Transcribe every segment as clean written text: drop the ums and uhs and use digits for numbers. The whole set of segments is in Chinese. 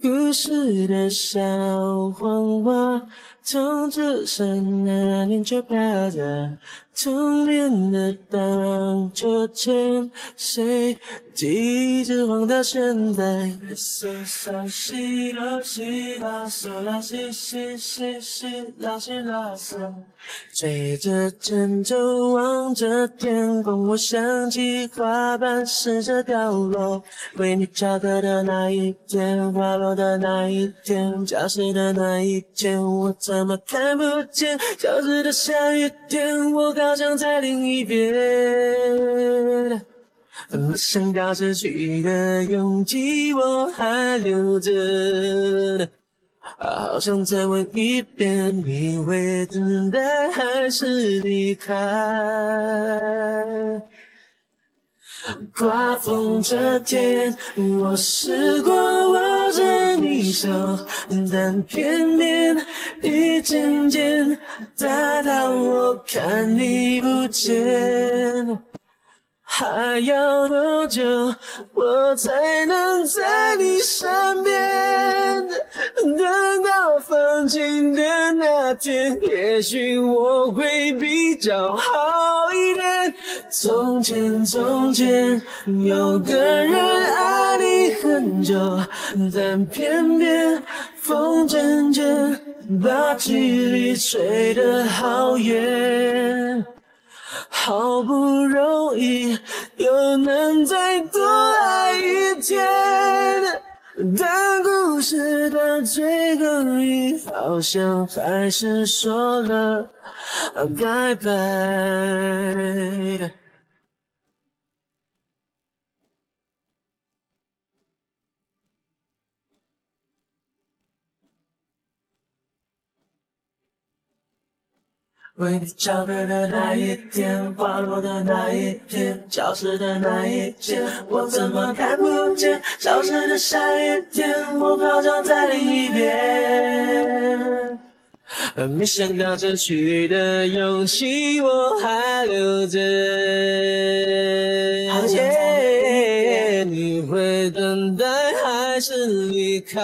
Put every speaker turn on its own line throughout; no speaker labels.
故事的小黄花，从出生那年就飘着，童年的荡秋千，谁记忆一直晃到现在。嗦嗦西哆西哆嗦啦西西西西啦西啦嗦，追着针头望着天空，我想起花瓣试着掉落，为你翘课的那一天，滑落的那一天，教室的那一天，我怎么看不见？教室的下雨天，我好像在另一边。没想到失去的勇气我还留着，好想再问一遍，你会等待还是离开？刮风这天，我试过握着你手，但偏偏一渐渐大到我看你不见。还要多久我才能在你身边？等到放晴的那天，也许我会比较好一点。从前从前有个人爱你很久，但偏偏风渐渐把距离吹得好远。好不容易又能再多爱一天，但故事的最后一好像还是说了拜拜。为你翘课的那一天，滑落的那一天，教室的那一天，我怎么看不见？消失的下雨天，我好像在另一边。没想到失去的勇气我还留着，你会等待还是离开？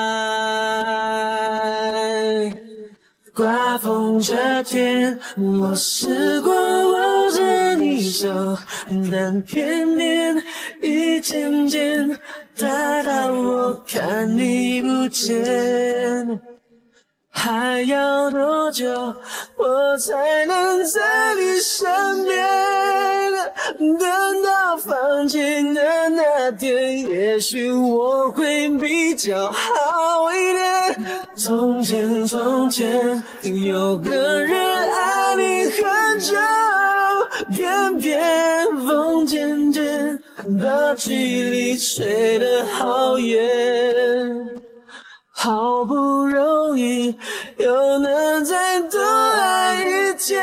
刮风这天，我试过握着你手，但偏偏一渐渐大到我看你不见。还要多久我才能在你身边？等到放晴的那天，也许我会比较好一点。从前从前有个人爱你很久，偏偏风渐渐把距离吹得好远。好不容易又能再多爱一天，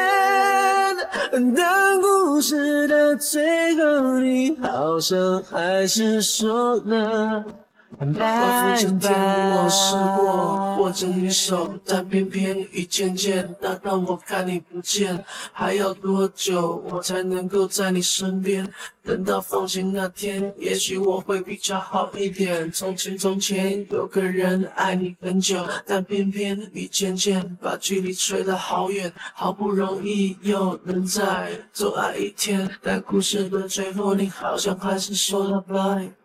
但故事的最后你好像还是说了
刮风这天，我试过握着你手，但偏偏一渐渐大到我看你不见。还要多久我才能够在你身边？等到放晴那天，也许我会比较好一点。从前从前有个人爱你很久，但偏偏一渐渐把距离吹得好远。好不容易又能再多爱一天，但故事的最后你好像还是说了拜